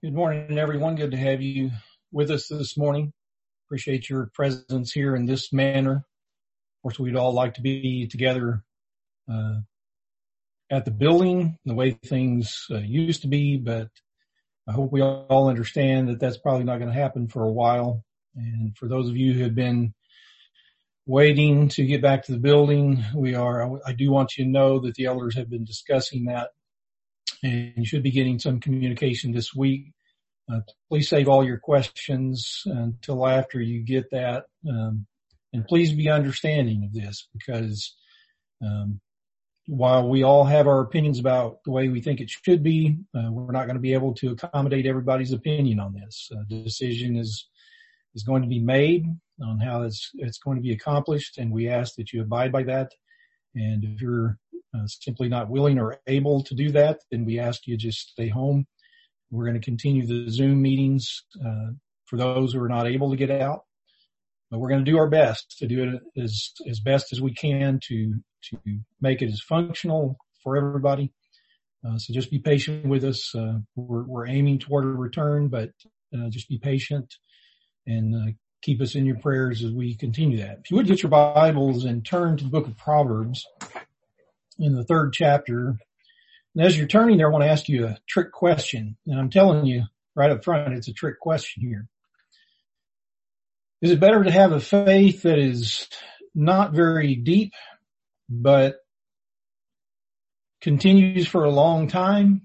Good morning, everyone. Good to have you with us this morning. Appreciate your presence here in this manner. Of course, we'd all like to be together at the building, the way things used to be, but I hope we all understand that that's probably not going to happen for a while. And for those of you who have been waiting to get back to the building, I do want you to know that the elders have been discussing that, and you should be getting some communication this week. Please save all your questions until after you get that. And please be understanding of this, because while we all have our opinions about the way we think it should be, we're not going to be able to accommodate everybody's opinion on this. The decision is going to be made on how it's going to be accomplished, and we ask that you abide by that. And if you're simply not willing or able to do that, then we ask you just stay home. We're going to continue the Zoom meetings for those who are not able to get out, but we're going to do our best to do it as best as we can to make it as functional for everybody. So just be patient with us. We're aiming toward a return, but just be patient and keep us in your prayers as we continue that. If you would get your Bibles and turn to the book of Proverbs in the 3rd chapter. And as you're turning there, I want to ask you a trick question. And I'm telling you right up front, it's a trick question here. Is it better to have a faith that is not very deep, but continues for a long time?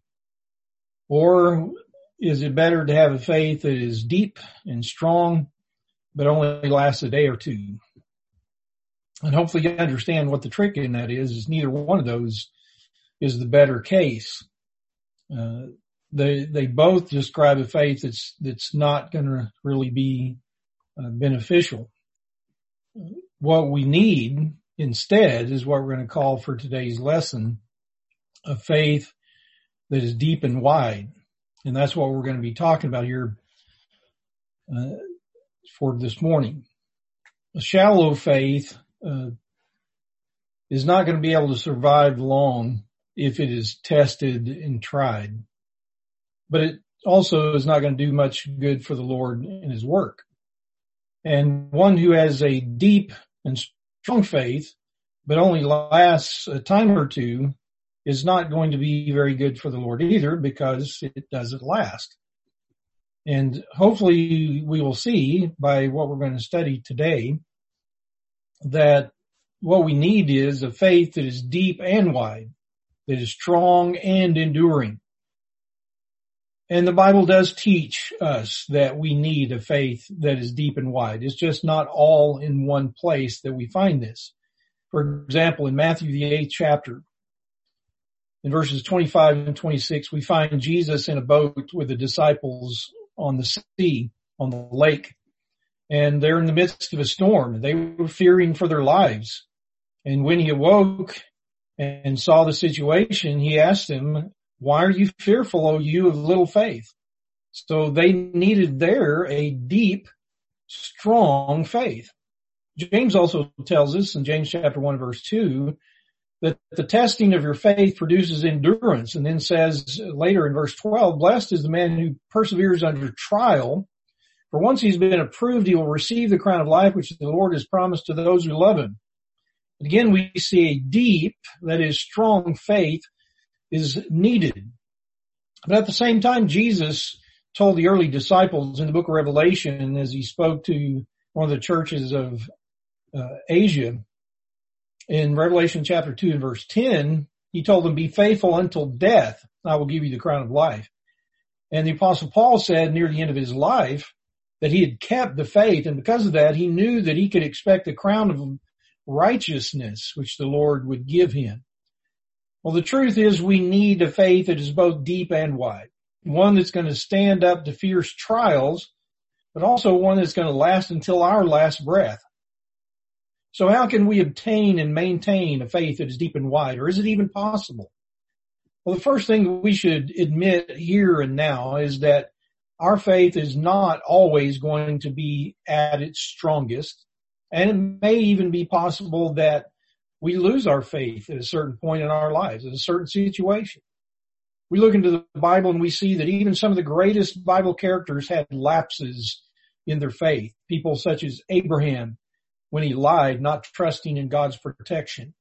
Or is it better to have a faith that is deep and strong, but only lasts a day or two? And hopefully you understand what the trick in that is neither one of those is the better case. They both describe a faith that's not going to really be beneficial. What we need instead is what we're going to call for today's lesson, a faith that is deep and wide. And that's what we're going to be talking about here for this morning. A shallow faith is not going to be able to survive long if it is tested and tried. But it also is not going to do much good for the Lord in his work. And one who has a deep and strong faith, but only lasts a time or two, is not going to be very good for the Lord either, because it doesn't last. And hopefully we will see by what we're going to study today that what we need is a faith that is deep and wide, that is strong and enduring. And the Bible does teach us that we need a faith that is deep and wide. It's just not all in one place that we find this. For example, in Matthew, the 8th chapter, in verses 25 and 26, we find Jesus in a boat with the disciples on the sea, on the lake. And they're in the midst of a storm. They were fearing for their lives. And when he awoke and saw the situation, he asked them, "Why are you fearful, O you of little faith?" So they needed there a deep, strong faith. James also tells us in James chapter 1 verse 2 that the testing of your faith produces endurance, and then says later in verse 12, "Blessed is the man who perseveres under trial, for once he's been approved, he will receive the crown of life which the Lord has promised to those who love him." Again, we see a deep, that is strong faith is needed. But at the same time, Jesus told the early disciples in the book of Revelation, as he spoke to one of the churches of Asia, in Revelation chapter 2 and verse 10, he told them, "Be faithful until death, and I will give you the crown of life." And the Apostle Paul said near the end of his life that he had kept the faith, and because of that, he knew that he could expect the crown of righteousness which the Lord would give him. Well, the truth is we need a faith that is both deep and wide, one that's going to stand up to fierce trials, but also one that's going to last until our last breath. So how can we obtain and maintain a faith that is deep and wide, or is it even possible? Well, the first thing we should admit here and now is that our faith is not always going to be at its strongest, and it may even be possible that we lose our faith at a certain point in our lives, in a certain situation. We look into the Bible and we see that even some of the greatest Bible characters had lapses in their faith. People such as Abraham, when he lied, not trusting in God's protection.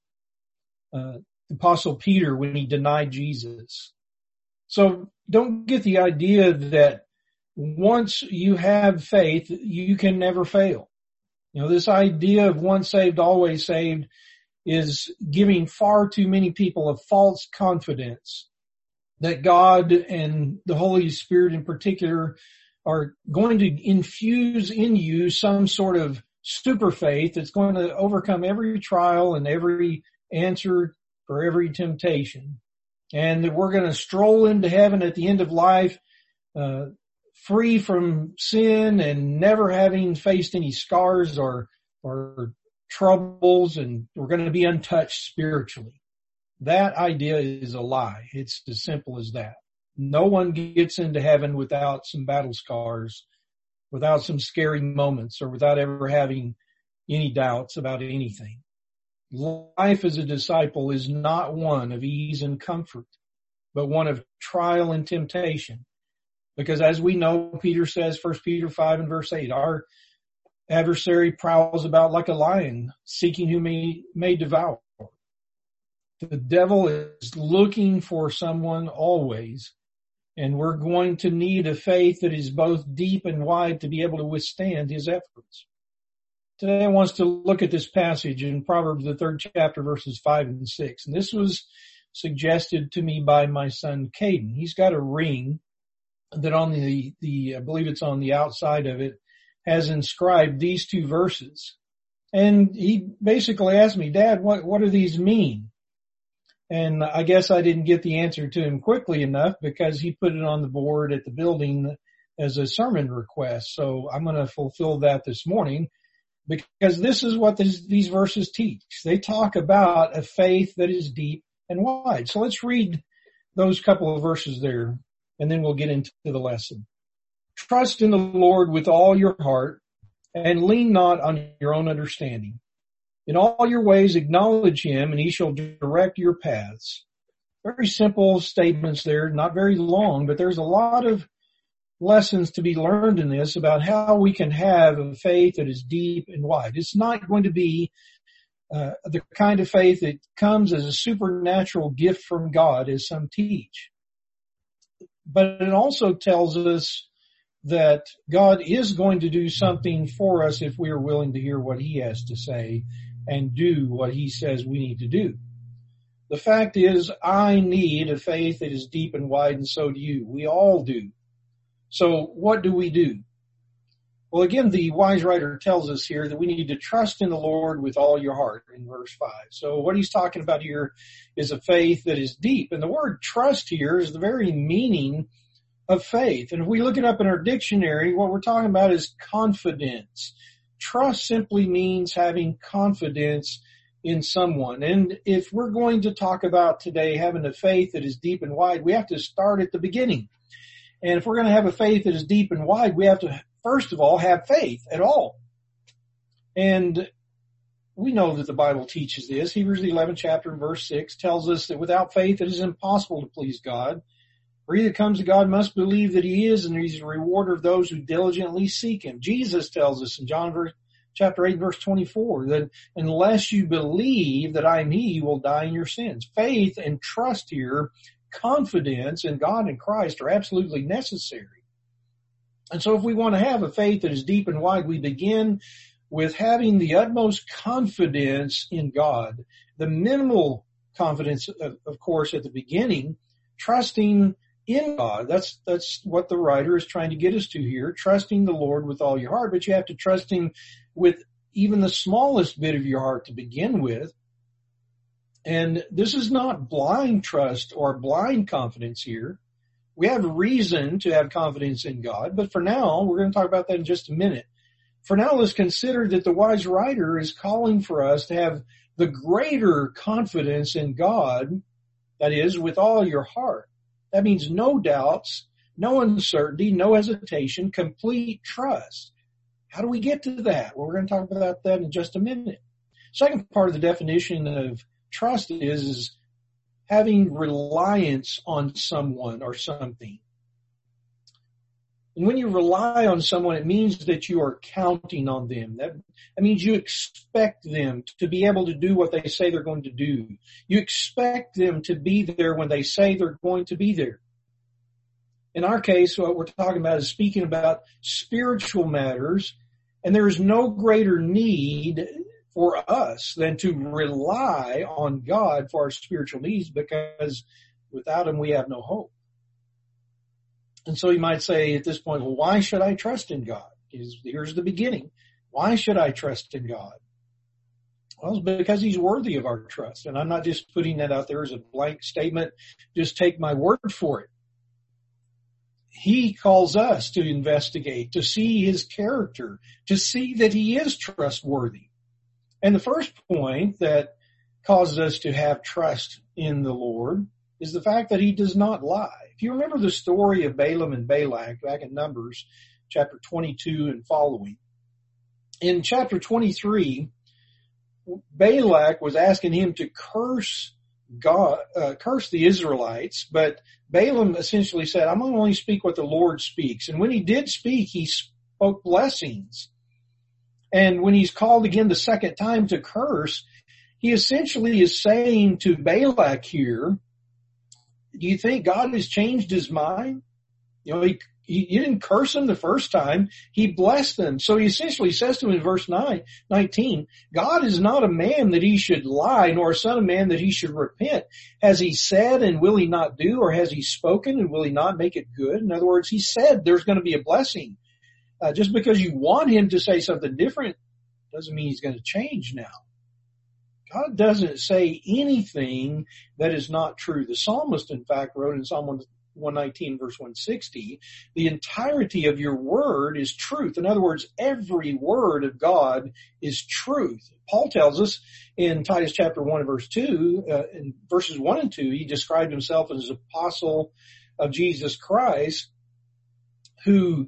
Apostle Peter, when he denied Jesus. So don't get the idea that once you have faith, you can never fail. You know, this idea of once saved, always saved is giving far too many people a false confidence that God and the Holy Spirit in particular are going to infuse in you some sort of super faith that's going to overcome every trial and every answer for every temptation. And that we're going to stroll into heaven at the end of life, free from sin and never having faced any scars or troubles, and we're going to be untouched spiritually. That idea is a lie. It's as simple as that. No one gets into heaven without some battle scars, without some scary moments, or without ever having any doubts about anything. Life as a disciple is not one of ease and comfort, but one of trial and temptation. Because as we know, Peter says, 1 Peter 5 and verse 8, our adversary prowls about like a lion, seeking whom he may devour. The devil is looking for someone always, and we're going to need a faith that is both deep and wide to be able to withstand his efforts. Today I want us to look at this passage in Proverbs, the 3rd chapter, verses 5 and 6. And this was suggested to me by my son Caden. He's got a ring that on the I believe it's on the outside of it, has inscribed these two verses. And he basically asked me, Dad, what do these mean? And I guess I didn't get the answer to him quickly enough because he put it on the board at the building as a sermon request. So I'm going to fulfill that this morning, because this is what these verses teach. They talk about a faith that is deep and wide. So let's read those couple of verses there, and then we'll get into the lesson. Trust in the Lord with all your heart, and lean not on your own understanding. In all your ways acknowledge him, and he shall direct your paths. Very simple statements there, not very long, but there's a lot of lessons to be learned in this about how we can have a faith that is deep and wide. It's not going to be the kind of faith that comes as a supernatural gift from God, as some teach. But it also tells us that God is going to do something for us if we are willing to hear what he has to say and do what he says we need to do. The fact is, I need a faith that is deep and wide, and so do you. We all do. So what do we do? Well, again, the wise writer tells us here that we need to trust in the Lord with all your heart in verse 5. So what he's talking about here is a faith that is deep. And the word trust here is the very meaning of faith. And if we look it up in our dictionary, what we're talking about is confidence. Trust simply means having confidence in someone. And if we're going to talk about today having a faith that is deep and wide, we have to start at the beginning. And if we're going to have a faith that is deep and wide, we have to, first of all, have faith at all. And we know that the Bible teaches this. Hebrews the 11th chapter and verse 6 tells us that without faith it is impossible to please God. For he that comes to God must believe that he is, and he's a rewarder of those who diligently seek him. Jesus tells us in John chapter 8, verse 24, that unless you believe that I am he, you will die in your sins. Faith and trust here, confidence in God and Christ, are absolutely necessary. And so if we want to have a faith that is deep and wide, we begin with having the utmost confidence in God. The minimal confidence, of course, at the beginning, trusting in God. That's what the writer is trying to get us to here, trusting the Lord with all your heart, but you have to trust him with even the smallest bit of your heart to begin with. And this is not blind trust or blind confidence here. We have reason to have confidence in God, but for now, we're going to talk about that in just a minute. For now, let's consider that the wise writer is calling for us to have the greater confidence in God, that is, with all your heart. That means no doubts, no uncertainty, no hesitation, complete trust. How do we get to that? Well, we're going to talk about that in just a minute. Second part of the definition of trust is having reliance on someone or something. And when you rely on someone, it means that you are counting on them. That means you expect them to be able to do what they say they're going to do. You expect them to be there when they say they're going to be there. In our case, what we're talking about is speaking about spiritual matters, and there is no greater need for us than to rely on God for our spiritual needs, because without Him we have no hope. And so you might say at this point, well, why should I trust in God? Here's the beginning. Why should I trust in God? Well, it's because He's worthy of our trust. And I'm not just putting that out there as a blank statement. Just take my word for it. He calls us to investigate, to see His character, to see that He is trustworthy. And the first point that causes us to have trust in the Lord is the fact that He does not lie. If you remember the story of Balaam and Balak back in Numbers chapter 22 and following, in chapter 23, Balak was asking him to curse the Israelites, but Balaam essentially said, I'm going to only speak what the Lord speaks. And when he did speak, he spoke blessings. And when he's called again the second time to curse, he essentially is saying to Balak here, do you think God has changed His mind? You know, he didn't curse him the first time. He blessed them. So he essentially says to him in verse 19, God is not a man that He should lie, nor a son of man that He should repent. Has He said and will He not do? Or has He spoken and will He not make it good? In other words, He said there's going to be a blessing. Just because you want Him to say something different doesn't mean He's going to change now. God doesn't say anything that is not true. The psalmist, in fact, wrote in Psalm 119, verse 160, the entirety of your word is truth. In other words, every word of God is truth. Paul tells us in Titus chapter 1 and verse 2, in verses 1 and 2, he described himself as an apostle of Jesus Christ who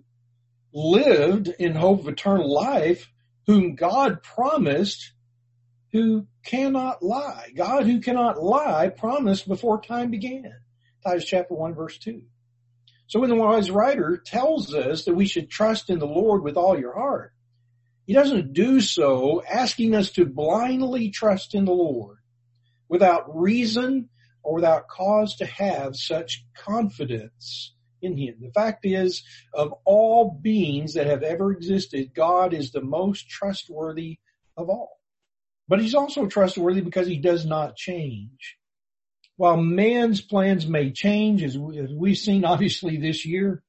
lived in hope of eternal life, whom God promised, who cannot lie. God who cannot lie promised before time began. Titus chapter 1 verse 2. So when the wise writer tells us that we should trust in the Lord with all your heart, he doesn't do so asking us to blindly trust in the Lord without reason or without cause to have such confidence in Him. The fact is, of all beings that have ever existed, God is the most trustworthy of all. But He's also trustworthy because He does not change. While man's plans may change, as we've seen obviously this year,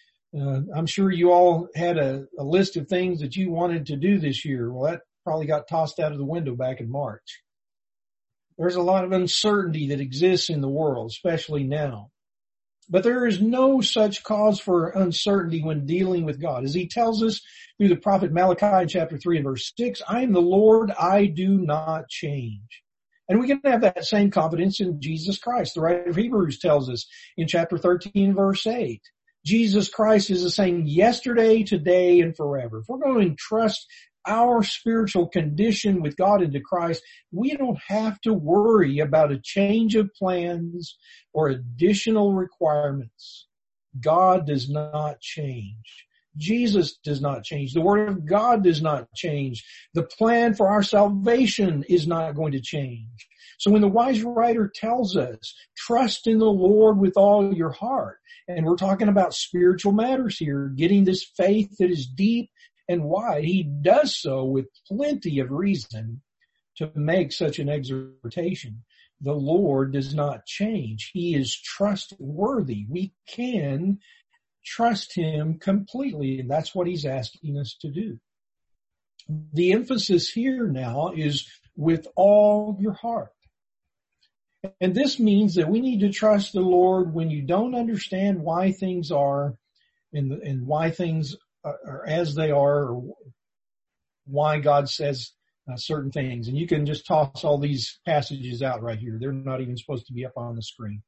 I'm sure you all had a list of things that you wanted to do this year. Well, that probably got tossed out of the window back in March. There's a lot of uncertainty that exists in the world, especially now. But there is no such cause for uncertainty when dealing with God. As He tells us through the prophet Malachi in chapter 3 and verse 6, I am the Lord, I do not change. And we can have that same confidence in Jesus Christ. The writer of Hebrews tells us in chapter 13 verse 8, Jesus Christ is the same yesterday, today, and forever. If we're going to trust our spiritual condition with God into Christ, we don't have to worry about a change of plans or additional requirements. God does not change. Jesus does not change. The Word of God does not change. The plan for our salvation is not going to change. So when the wise writer tells us, trust in the Lord with all your heart, and we're talking about spiritual matters here, getting this faith that is deep and wide, he does so with plenty of reason to make such an exhortation. The Lord does not change. He is trustworthy. We can trust Him completely, and that's what He's asking us to do. The emphasis here now is with all your heart. And this means that we need to trust the Lord when you don't understand why things are and why things are as they are, or why God says certain things. And you can just toss all these passages out right here. They're not even supposed to be up on the screen.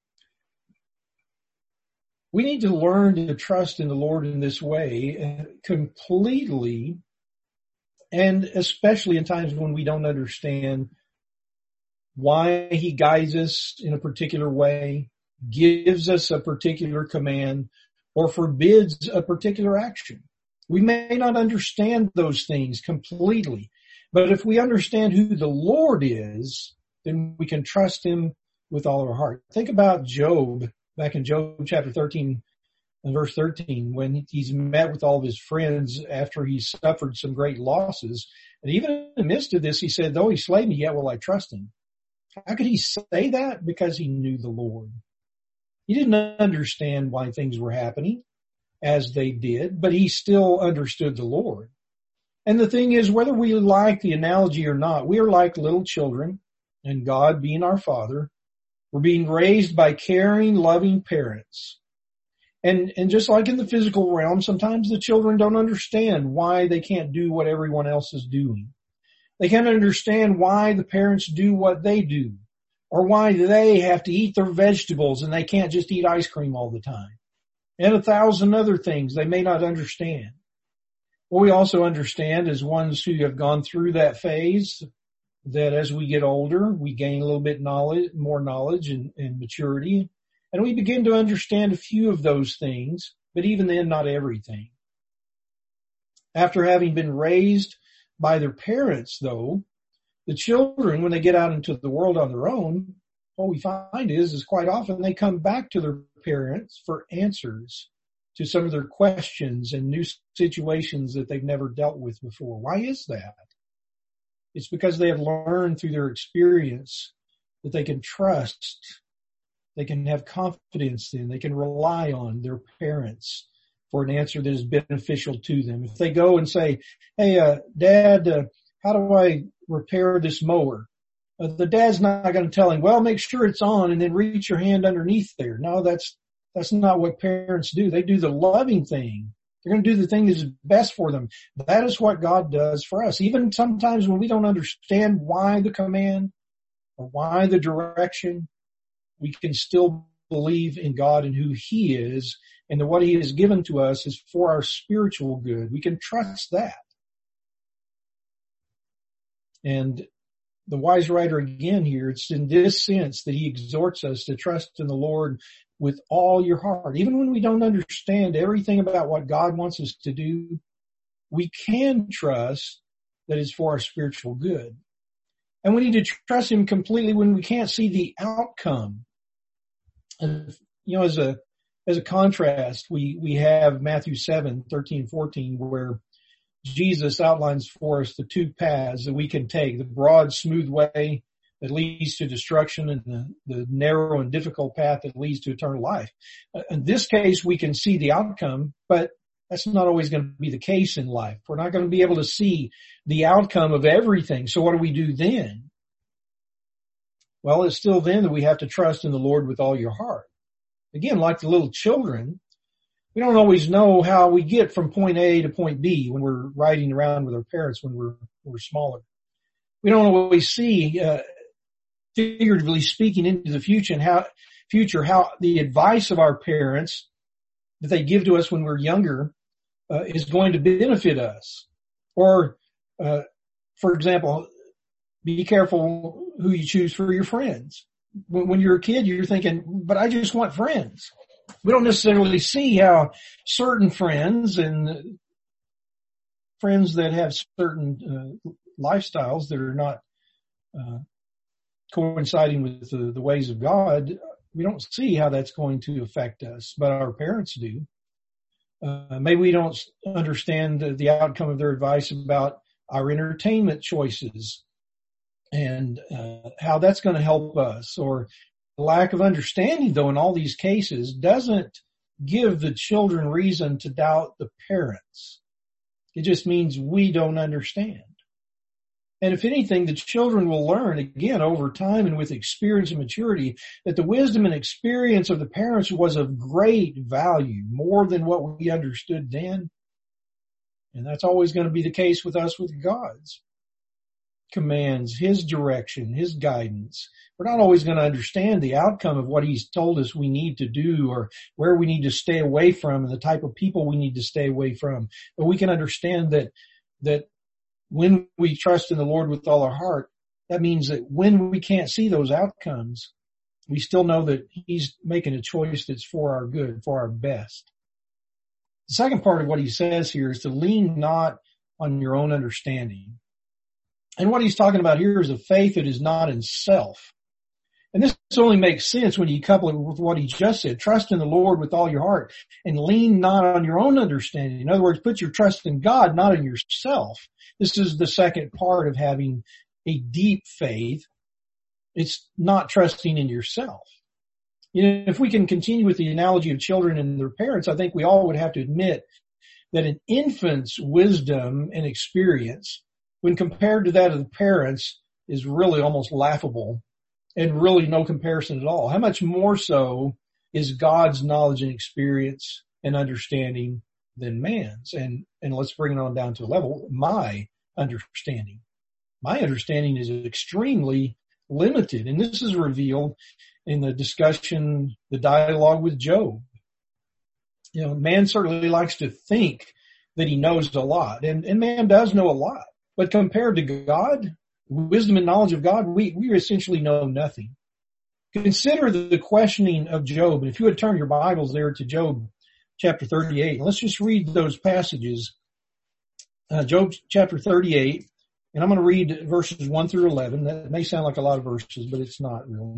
We need to learn to trust in the Lord in this way completely, and especially in times when we don't understand why he guides us in a particular way, gives us a particular command, or forbids a particular action. We may not understand those things completely, but if we understand who the Lord is, then we can trust him with all our heart. Think about Job, back in Job chapter 13 and verse 13, when he's met with all of his friends after he suffered some great losses. And even in the midst of this, he said, though he slay me, yet will I trust him. How could he say that? Because he knew the Lord. He didn't understand why things were happening as they did, but he still understood the Lord. And the thing is, whether we like the analogy or not, we are like little children, and God being our Father, we're being raised by caring, loving parents. And just like in the physical realm, sometimes the children don't understand why they can't do what everyone else is doing. They can't understand why the parents do what they do, or why they have to eat their vegetables and they can't just eat ice cream all the time, and 1,000 other things they may not understand. What we also understand as ones who have gone through that phase, that as we get older, we gain a little bit more knowledge and maturity, and we begin to understand a few of those things, but even then, not everything. After having been raised by their parents, though, the children, when they get out into the world on their own, what we find is quite often they come back to their parents for answers to some of their questions and new situations that they've never dealt with before. Why is that? It's because they have learned through their experience that they can trust, they can have confidence in, they can rely on their parents for an answer that is beneficial to them. If they go and say, hey, Dad, how do I repair this mower? The dad's not going to tell him, well, make sure it's on and then reach your hand underneath there. No, that's not what parents do. They do the loving thing. They're going to do the thing that's best for them. That is what God does for us. Even sometimes when we don't understand why the command or why the direction, we can still believe in God and who he is, and that what he has given to us is for our spiritual good. We can trust that. And the wise writer again here, it's in this sense that he exhorts us to trust in the Lord with all your heart. Even when we don't understand everything about what God wants us to do, we can trust that it's for our spiritual good. And we need to trust him completely when we can't see the outcome. And, as a contrast, we have Matthew 7:13-14, where Jesus outlines for us the two paths that we can take, the broad, smooth way that leads to destruction and the narrow and difficult path that leads to eternal life. In this case, we can see the outcome, but that's not always going to be the case in life. We're not going to be able to see the outcome of everything. So what do we do then? Well, it's still then that we have to trust in the Lord with all your heart. Again, like the little children, we don't always know how we get from point A to point B when we're riding around with our parents when we're smaller. We don't always see, figuratively speaking, into the future how the advice of our parents that they give to us when we're younger is going to benefit us. Or, for example, be careful who you choose for your friends. When you're a kid, you're thinking, but I just want friends. We don't necessarily see how certain friends and friends that have certain lifestyles that are not coinciding with the ways of God, we don't see how that's going to affect us, but our parents do. Maybe we don't understand the outcome of their advice about our entertainment choices and how that's going to help us. Or the lack of understanding, though, in all these cases doesn't give the children reason to doubt the parents. It just means we don't understand. And if anything, the children will learn, again, over time and with experience and maturity, that the wisdom and experience of the parents was of great value, more than what we understood then. And that's always going to be the case with us with God's commands, his direction, his guidance. We're not always going to understand the outcome of what he's told us we need to do or where we need to stay away from and the type of people we need to stay away from. But we can understand that when we trust in the Lord with all our heart, That means that when we can't see those outcomes, we still know that he's making a choice that's for our good, for our best. The second part of what he says here is to lean not on your own understanding. And what he's talking about here is a faith that is not in self. And this only makes sense when you couple it with what he just said. Trust in the Lord with all your heart and lean not on your own understanding. In other words, put your trust in God, not in yourself. This is the second part of having a deep faith. It's not trusting in yourself. You know, if we can continue with the analogy of children and their parents, I think we all would have to admit that an infant's wisdom and experience, when compared to that of the parents, is really almost laughable and really no comparison at all. How much more so is God's knowledge and experience and understanding than man's? And let's bring it on down to a level, my understanding. My understanding is extremely limited, and this is revealed in the discussion, the dialogue with Job. You know, man certainly likes to think that he knows a lot, and man does know a lot. But compared to God, wisdom and knowledge of God, we essentially know nothing. Consider the questioning of Job. And if you would turn your Bibles there to Job chapter 38, let's just read those passages. Job chapter 38, and I'm going to read verses 1 through 11. That may sound like a lot of verses, but it's not really.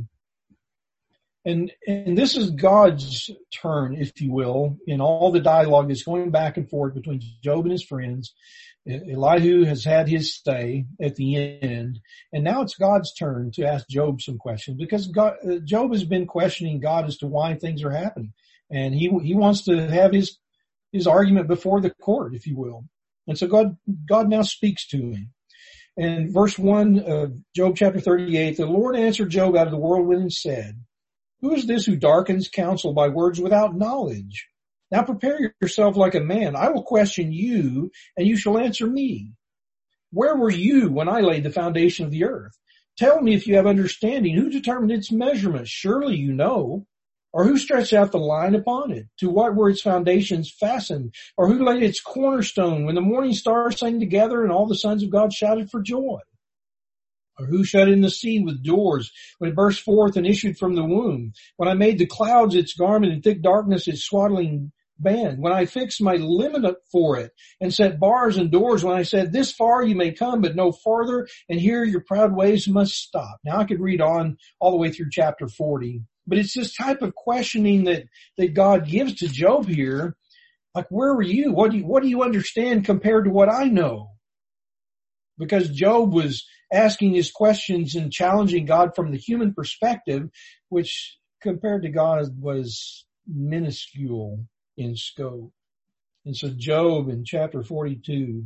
And this is God's turn, if you will, in all the dialogue that's going back and forth between Job and his friends. Elihu has had his say at the end, and now it's God's turn to ask Job some questions, because Job has been questioning God as to why things are happening, and he wants to have his argument before the court, if you will. And so God now speaks to him. And verse 1 of Job chapter 38, the Lord answered Job out of the whirlwind and said, who is this who darkens counsel by words without knowledge? Now prepare yourself like a man. I will question you, and you shall answer me. Where were you when I laid the foundation of the earth? Tell me if you have understanding. Who determined its measurements? Surely you know. Or who stretched out the line upon it? To what were its foundations fastened? Or who laid its cornerstone when the morning stars sang together and all the sons of God shouted for joy? Or who shut in the sea with doors when it burst forth and issued from the womb? When I made the clouds its garment and thick darkness its swaddling band? When I fixed my limit for it and set bars and doors? When I said, this far you may come, but no farther, and here your proud ways must stop. Now I could read on all the way through chapter 40, but it's this type of questioning that God gives to Job here. Like, where were you? What do you understand compared to what I know? Because Job was asking his questions and challenging God from the human perspective, which compared to God was minuscule in scope. And so Job in chapter 42,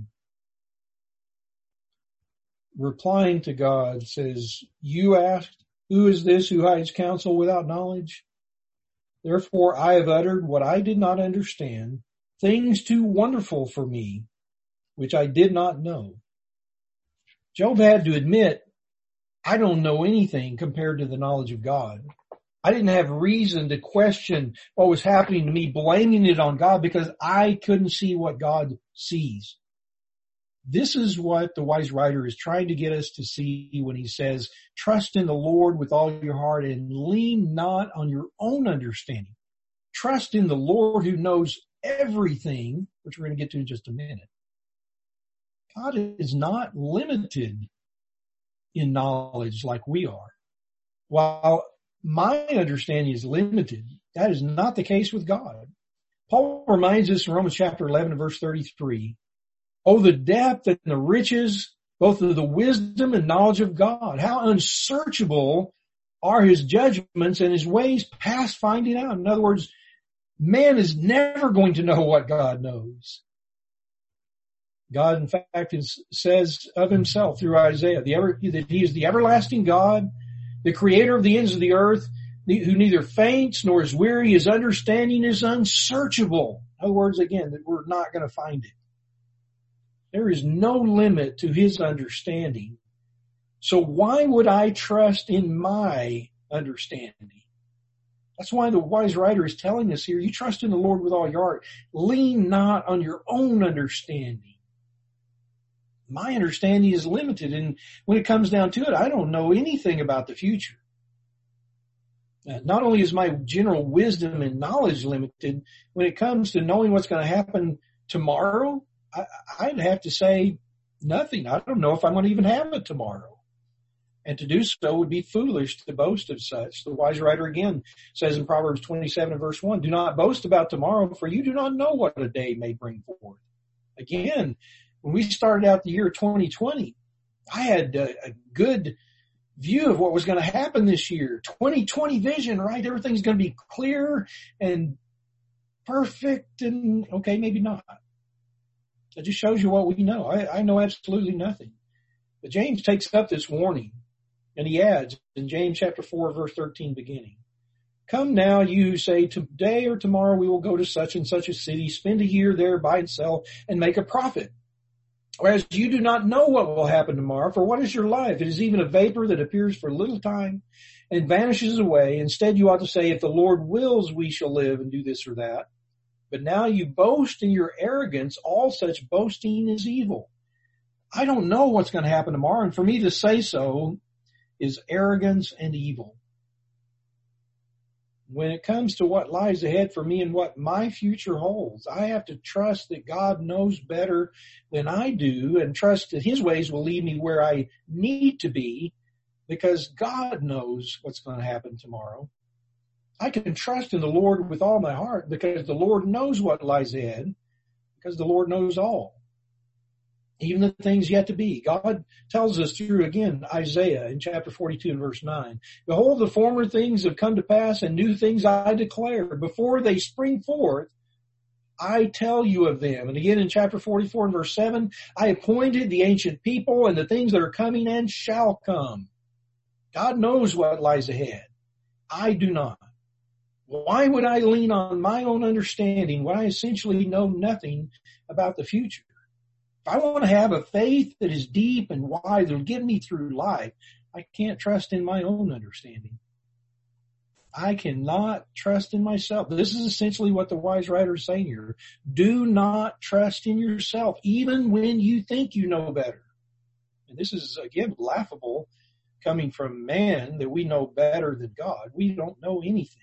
replying to God, says, you asked, who is this who hides counsel without knowledge? Therefore I have uttered what I did not understand, things too wonderful for me, which I did not know. Job had to admit, I don't know anything compared to the knowledge of God. I didn't have reason to question what was happening to me, blaming it on God, because I couldn't see what God sees. This is what the wise writer is trying to get us to see when he says, trust in the Lord with all your heart and lean not on your own understanding. Trust in the Lord who knows everything, which we're going to get to in just a minute. God is not limited in knowledge like we are. While my understanding is limited, that is not the case with God. Paul reminds us in Romans chapter 11 and verse 33, oh, the depth and the riches, both of the wisdom and knowledge of God. How unsearchable are his judgments and his ways past finding out. In other words, man is never going to know what God knows. God, in fact, says of himself through Isaiah that he is the everlasting God, the creator of the ends of the earth, who neither faints nor is weary. His understanding is unsearchable. In other words, again, that we're not going to find it. There is no limit to his understanding. So why would I trust in my understanding? That's why the wise writer is telling us here, you trust in the Lord with all your heart. Lean not on your own understanding. my understanding is limited. And when it comes down to it, I don't know anything about the future. Not only is my general wisdom and knowledge limited, when it comes to knowing what's going to happen tomorrow, I'd have to say nothing. I don't know if I'm going to even have it tomorrow. And to do so would be foolish to boast of such. The wise writer again says in Proverbs 27 and verse 1, do not boast about tomorrow, for you do not know what a day may bring forth. Again, when we started out the year 2020, I had a good view of what was going to happen this year. 2020 vision, right? Everything's going to be clear and perfect and okay, maybe not. It just shows you what we know. I know absolutely nothing. But James takes up this warning and he adds in James chapter 4, verse 13 beginning, come now, you who say today or tomorrow we will go to such and such a city, spend a year there, buy and sell and make a profit. Whereas you do not know what will happen tomorrow, for what is your life? It is even a vapor that appears for a little time and vanishes away. Instead, you ought to say, if the Lord wills, we shall live and do this or that. But now you boast in your arrogance. All such boasting is evil. I don't know what's going to happen tomorrow, and for me to say so is arrogance and evil. When it comes to what lies ahead for me and what my future holds, I have to trust that God knows better than I do and trust that his ways will lead me where I need to be because God knows what's going to happen tomorrow. I can trust in the Lord with all my heart because the Lord knows what lies ahead because the Lord knows all. Even the things yet to be. God tells us through, again, Isaiah in chapter 42 and verse 9, behold, the former things have come to pass and new things I declare. Before they spring forth, I tell you of them. And again in chapter 44 and verse 7, I appointed the ancient people and the things that are coming and shall come. God knows what lies ahead. I do not. Why would I lean on my own understanding when I essentially know nothing about the future? If I want to have a faith that is deep and wide that will get me through life, I can't trust in my own understanding. I cannot trust in myself. This is essentially what the wise writer is saying here. Do not trust in yourself, even when you think you know better. And this is, again, laughable coming from man that we know better than God. We don't know anything.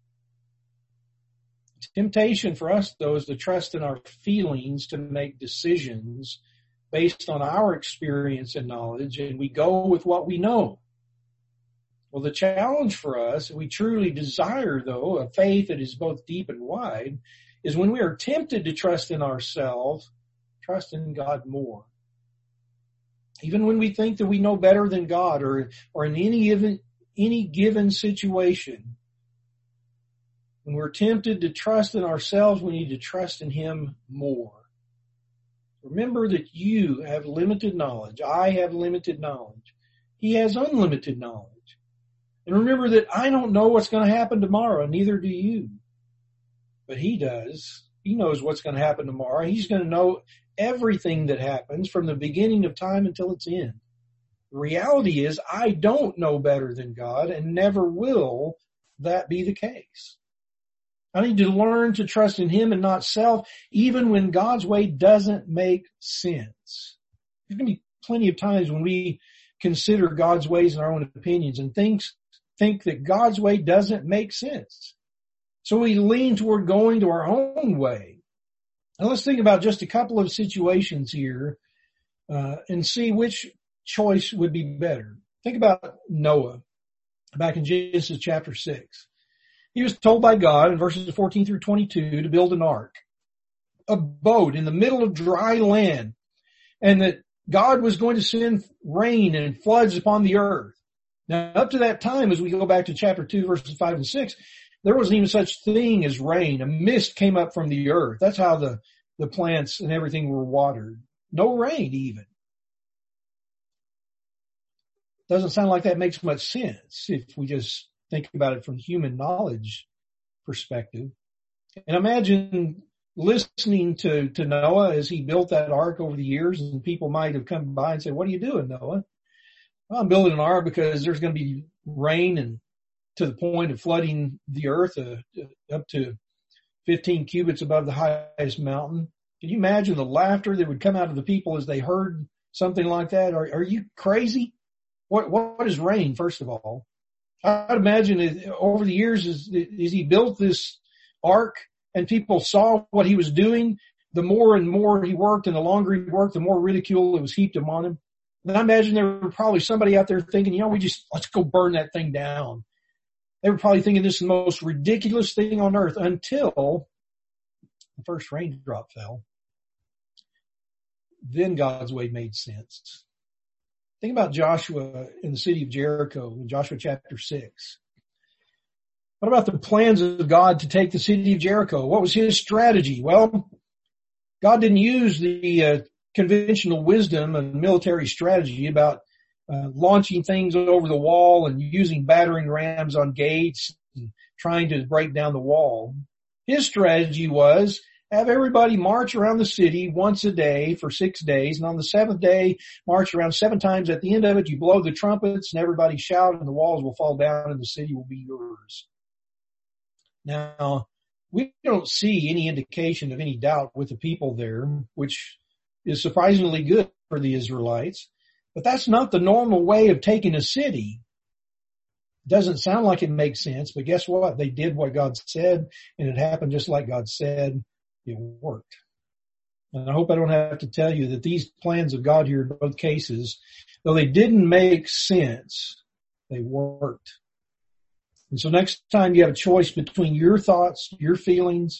Temptation for us, though, is to trust in our feelings to make decisions based on our experience and knowledge, and we go with what we know. Well, the challenge for us, we truly desire, though, a faith that is both deep and wide, is when we are tempted to trust in ourselves, trust in God more. Even when we think that we know better than God or in any given situation, when we're tempted to trust in ourselves, we need to trust in him more. Remember that you have limited knowledge. I have limited knowledge. He has unlimited knowledge. And remember that I don't know what's going to happen tomorrow, and neither do you. But he does. He knows what's going to happen tomorrow. He's going to know everything that happens from the beginning of time until its end. The reality is I don't know better than God and never will that be the case. I need to learn to trust in him and not self, even when God's way doesn't make sense. There's going to be plenty of times when we consider God's ways and our own opinions and think that God's way doesn't make sense. So we lean toward going to our own way. Now let's think about just a couple of situations here and see which choice would be better. Think about Noah back in Genesis chapter 6. He was told by God in verses 14 through 22 to build an ark, a boat in the middle of dry land, and that God was going to send rain and floods upon the earth. Now, up to that time, as we go back to chapter 2, verses 5 and 6, there wasn't even such thing as rain. A mist came up from the earth. That's how the plants and everything were watered. No rain even. Doesn't sound like that makes much sense if we just think about it from human knowledge perspective. And imagine listening to Noah as he built that ark over the years, and people might have come by and said, what are you doing, Noah? Well, I'm building an ark because there's going to be rain and to the point of flooding the earth up to 15 cubits above the highest mountain. Can you imagine the laughter that would come out of the people as they heard something like that? Are you crazy? What is rain, first of all? I'd imagine over the years, as he built this ark and people saw what he was doing, the more and more he worked and the longer he worked, the more ridicule it was heaped upon him. And I imagine there were probably somebody out there thinking, let's go burn that thing down. They were probably thinking this is the most ridiculous thing on earth until the first raindrop fell. Then God's way made sense. Think about Joshua in the city of Jericho in Joshua chapter 6. What about the plans of God to take the city of Jericho? What was his strategy? Well, God didn't use the conventional wisdom and military strategy about launching things over the wall and using battering rams on gates and trying to break down the wall. His strategy was have everybody march around the city once a day for 6 days, and on the seventh day, march around 7 times. At the end of it, you blow the trumpets and everybody shout and the walls will fall down and the city will be yours. Now, we don't see any indication of any doubt with the people there, which is surprisingly good for the Israelites. But that's not the normal way of taking a city. It doesn't sound like it makes sense, but guess what? They did what God said, and it happened just like God said. It worked. And I hope I don't have to tell you that these plans of God here in both cases, though they didn't make sense, they worked. And so next time you have a choice between your thoughts, your feelings,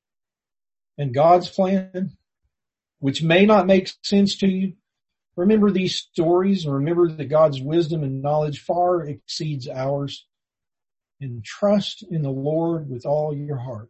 and God's plan, which may not make sense to you, remember these stories and remember that God's wisdom and knowledge far exceeds ours. And trust in the Lord with all your heart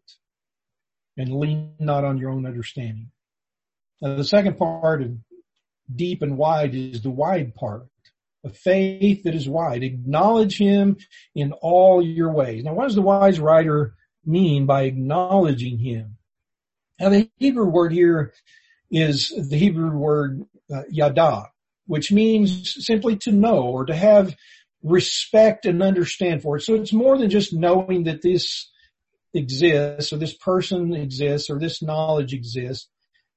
and lean not on your own understanding. Now, the second part of deep and wide is the wide part. A faith that is wide. Acknowledge him in all your ways. Now, what does the wise writer mean by acknowledging him? Now, the Hebrew word here is the Hebrew word yada, which means simply to know or to have respect and understand for it. So it's more than just knowing that this exists or this person exists or this knowledge exists.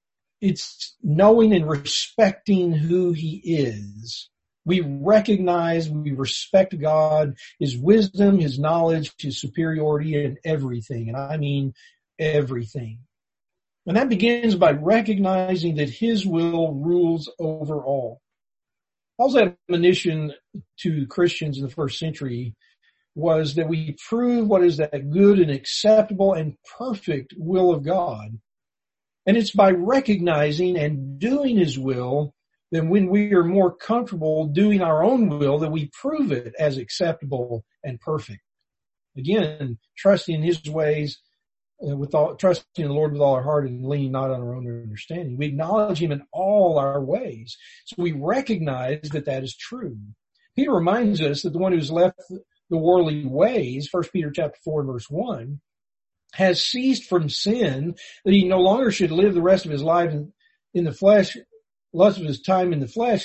It's knowing and respecting who he is. We recognize, we respect God, his wisdom, his knowledge, his superiority in everything. And I mean everything. And that begins by recognizing that his will rules over all. Paul's admonition to Christians in the first century was that we prove what is that good and acceptable and perfect will of God. And it's by recognizing and doing his will that when we are more comfortable doing our own will, that we prove it as acceptable and perfect. Again, trusting in his ways, trusting in the Lord with all our heart and leaning not on our own understanding. We acknowledge him in all our ways. So we recognize that that is true. Peter reminds us that the one who's left the worldly ways, 1 Peter chapter 4 verse 1, has ceased from sin, that he no longer should live the rest of his life in the flesh, lust of his time in the flesh,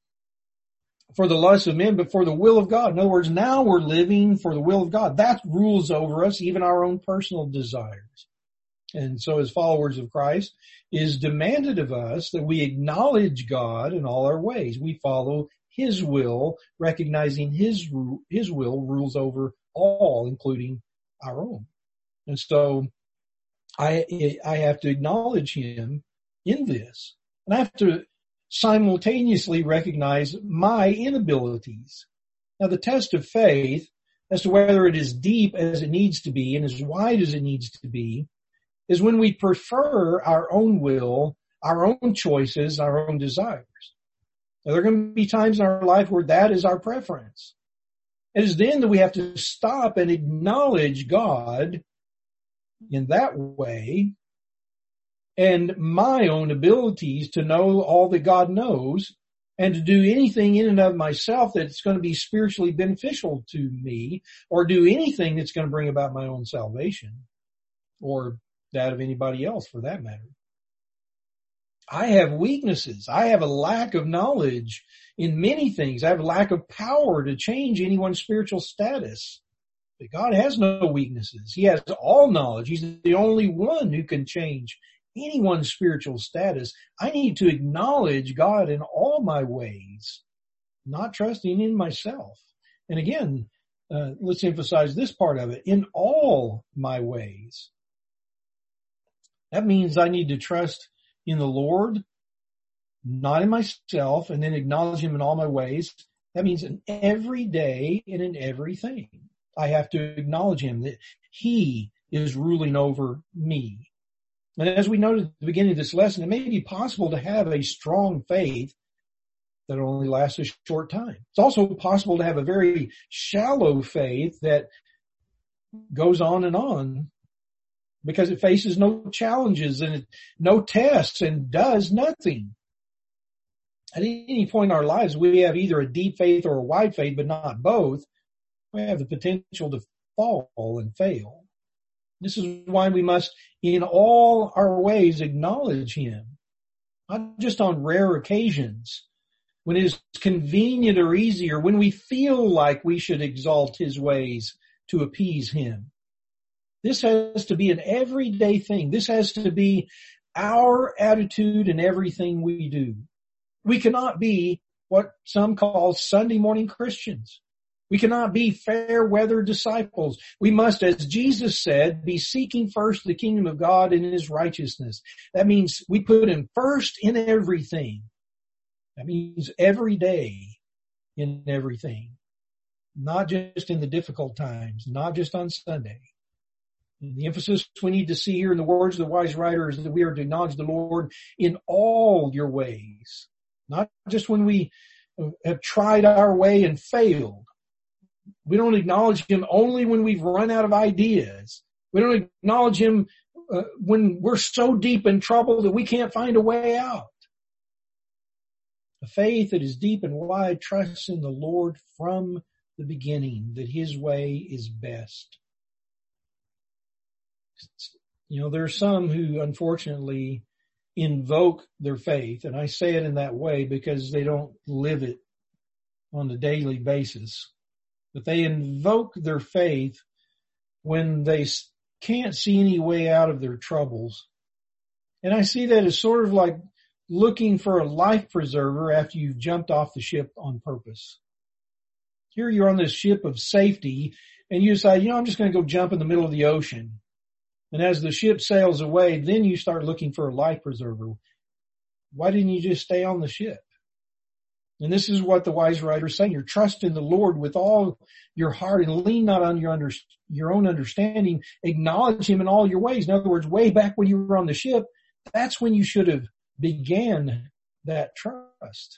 for the lust of men, but for the will of God. In other words, now we're living for the will of God. That rules over us, even our own personal desires. And so as followers of Christ, it is demanded of us that we acknowledge God in all our ways. We follow his will, recognizing his will rules over all, including our own. And so I have to acknowledge him in this. And I have to simultaneously recognize my inabilities. Now, the test of faith as to whether it is deep as it needs to be and as wide as it needs to be is when we prefer our own will, our own choices, our own desires. Now, there are going to be times in our life where that is our preference. It is then that we have to stop and acknowledge God in that way and my own abilities to know all that God knows and to do anything in and of myself that's going to be spiritually beneficial to me or do anything that's going to bring about my own salvation or that of anybody else for that matter. I have weaknesses. I have a lack of knowledge in many things. I have a lack of power to change anyone's spiritual status. But God has no weaknesses. He has all knowledge. He's the only one who can change anyone's spiritual status, I need to acknowledge God in all my ways, not trusting in myself. And again, let's emphasize this part of it. In all my ways. That means I need to trust in the Lord, not in myself, and then acknowledge him in all my ways. That means in every day and in everything. I have to acknowledge him, that he is ruling over me. And as we noted at the beginning of this lesson, it may be possible to have a strong faith that only lasts a short time. It's also possible to have a very shallow faith that goes on because it faces no challenges and no tests and does nothing. At any point in our lives, we have either a deep faith or a wide faith, but not both. We have the potential to fall and fail. This is why we must, in all our ways, acknowledge him, not just on rare occasions, when it is convenient or easy, or when we feel like we should exalt his ways to appease him. This has to be an everyday thing. This has to be our attitude in everything we do. We cannot be what some call Sunday morning Christians. We cannot be fair weather disciples. We must, as Jesus said, be seeking first the kingdom of God and his righteousness. That means we put him first in everything. That means every day in everything. Not just in the difficult times, not just on Sunday. And the emphasis we need to see here in the words of the wise writer is that we are to acknowledge the Lord in all your ways. Not just when we have tried our way and failed. We don't acknowledge him only when we've run out of ideas. We don't acknowledge him when we're so deep in trouble that we can't find a way out. A faith that is deep and wide trusts in the Lord from the beginning, that his way is best. You know, there are some who unfortunately invoke their faith, and I say it in that way because they don't live it on a daily basis. But they invoke their faith when they can't see any way out of their troubles. And I see that as sort of like looking for a life preserver after you've jumped off the ship on purpose. Here you're on this ship of safety and you decide, I'm just going to go jump in the middle of the ocean. And as the ship sails away, then you start looking for a life preserver. Why didn't you just stay on the ship? And this is what the wise writer is saying. You're trust in the Lord with all your heart and lean not on your own understanding. Acknowledge him in all your ways. In other words, way back when you were on the ship, that's when you should have began that trust.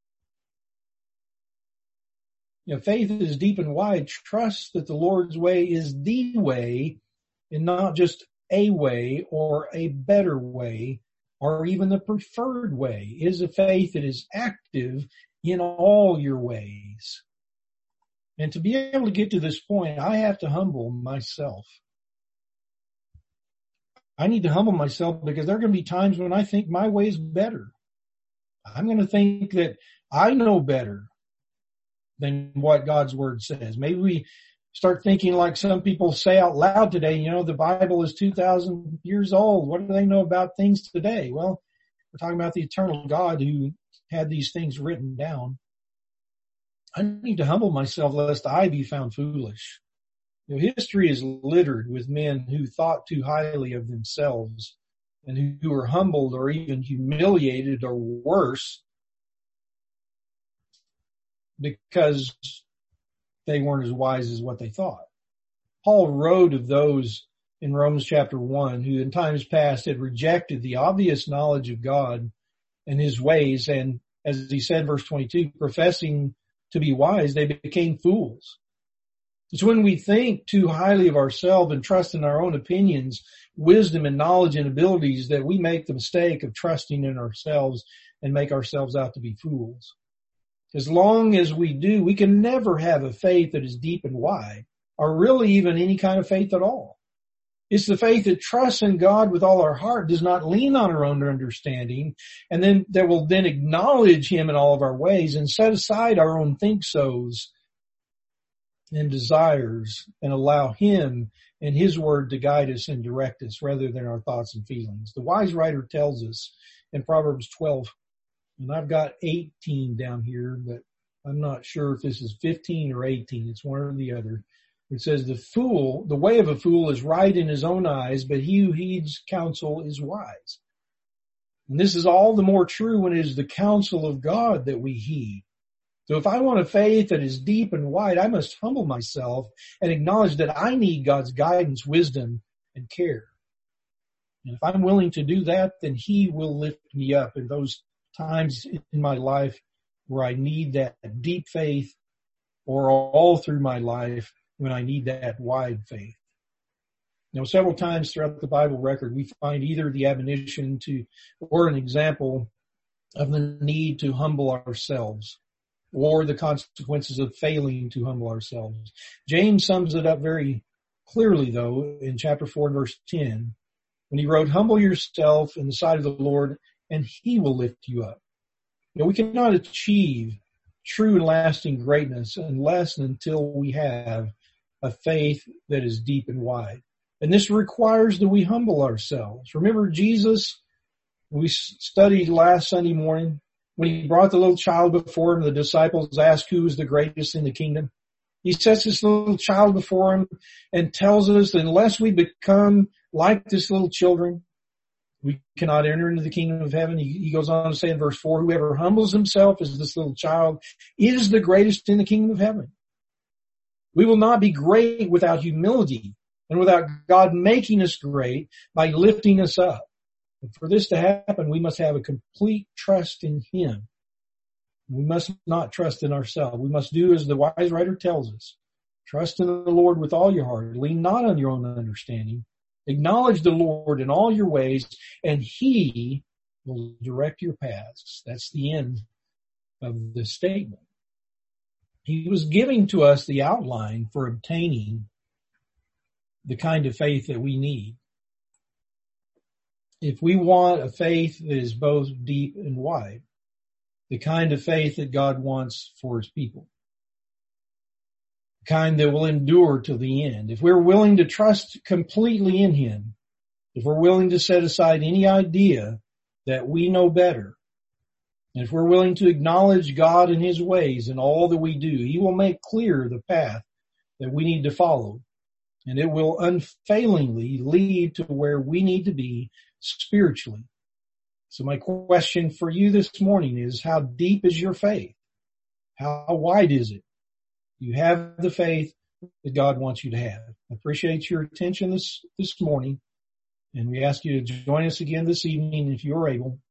Faith is deep and wide. Trust that the Lord's way is the way and not just a way or a better way or even the preferred way. It is a faith that is active in all your ways. And to be able to get to this point, I have to humble myself. I need to humble myself because there are going to be times when I think my way is better. I'm going to think that I know better than what God's word says. Maybe we start thinking like some people say out loud today, the Bible is 2,000 years old. What do they know about things today? Well, we're talking about the eternal God who had these things written down. I need to humble myself lest I be found foolish. History is littered with men who thought too highly of themselves and who were humbled or even humiliated or worse because they weren't as wise as what they thought. Paul wrote of those in Romans chapter 1 who in times past had rejected the obvious knowledge of God and his ways, and as he said, verse 22, professing to be wise, they became fools. It's when we think too highly of ourselves and trust in our own opinions, wisdom and knowledge and abilities that we make the mistake of trusting in ourselves and make ourselves out to be fools. As long as we do, we can never have a faith that is deep and wide, or really even any kind of faith at all. It's the faith that trusts in God with all our heart, does not lean on our own understanding, and then that will then acknowledge him in all of our ways and set aside our own think-sos and desires and allow Him and His Word to guide us and direct us rather than our thoughts and feelings. The wise writer tells us in Proverbs 12, and I've got 18 down here, but I'm not sure if this is 15 or 18. It's one or the other. It says, the way of a fool is right in his own eyes, but he who heeds counsel is wise. And this is all the more true when it is the counsel of God that we heed. So if I want a faith that is deep and wide, I must humble myself and acknowledge that I need God's guidance, wisdom, and care. And if I'm willing to do that, then He will lift me up in those times in my life where I need that deep faith, or all through my life when I need that wide faith. Now, several times throughout the Bible record, we find either the admonition to, or an example of the need to humble ourselves, or the consequences of failing to humble ourselves. James sums it up very clearly, though, in chapter 4, verse 10, when he wrote, "Humble yourself in the sight of the Lord, and He will lift you up." You know, we cannot achieve true and lasting greatness unless and until we have a faith that is deep and wide. And this requires that we humble ourselves. Remember Jesus, we studied last Sunday morning, when He brought the little child before Him, the disciples asked who was the greatest in the kingdom. He sets this little child before Him and tells us that unless we become like this little children, we cannot enter into the kingdom of heaven. He goes on to say in verse 4, whoever humbles himself as this little child is the greatest in the kingdom of heaven. We will not be great without humility and without God making us great by lifting us up. And for this to happen, we must have a complete trust in Him. We must not trust in ourselves. We must do as the wise writer tells us. Trust in the Lord with all your heart. Lean not on your own understanding. Acknowledge the Lord in all your ways, and He will direct your paths. That's the end of the statement. He was giving to us the outline for obtaining the kind of faith that we need. If we want a faith that is both deep and wide, the kind of faith that God wants for His people, the kind that will endure to the end, if we're willing to trust completely in Him, if we're willing to set aside any idea that we know better, and if we're willing to acknowledge God and His ways in all that we do, He will make clear the path that we need to follow, and it will unfailingly lead to where we need to be spiritually. So my question for you this morning is, how deep is your faith? How wide is it? You have the faith that God wants you to have. I appreciate your attention this morning, and we ask you to join us again this evening if you're able